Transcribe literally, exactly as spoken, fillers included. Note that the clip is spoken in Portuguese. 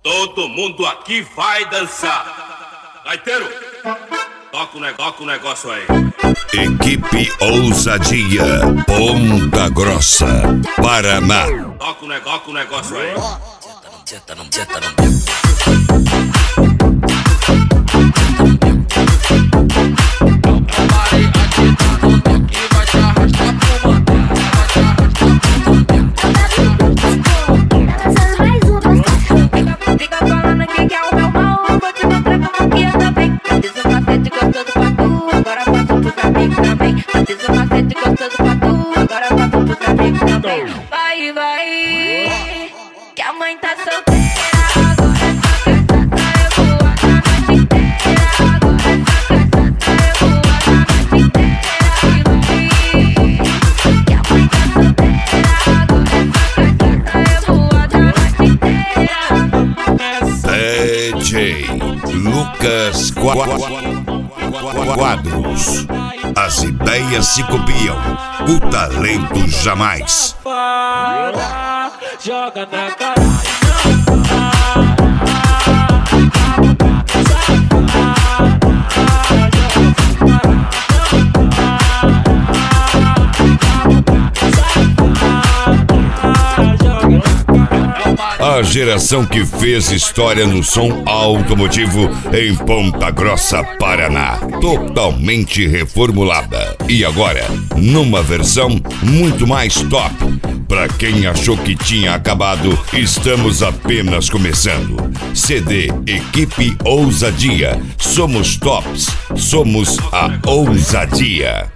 Todo mundo aqui vai dançar. Gaiteiro, toca o negócio, toca o negócio aí. Equipe Ousadia, Ponta Grossa, Paraná. Toca o negócio, toca o negócio aí. Senta no, senta no, senta no. Vai, vai, que a mãe tá solteira. D J Lucas Quadros. As ideias se copiam, o talento jamais. Para, joga na cara. A geração que fez história no som automotivo em Ponta Grossa, Paraná. Totalmente reformulada. E agora, numa versão muito mais top. Pra quem achou que tinha acabado, estamos apenas começando. C D Equipe Ousadia. Somos tops. Somos a ousadia.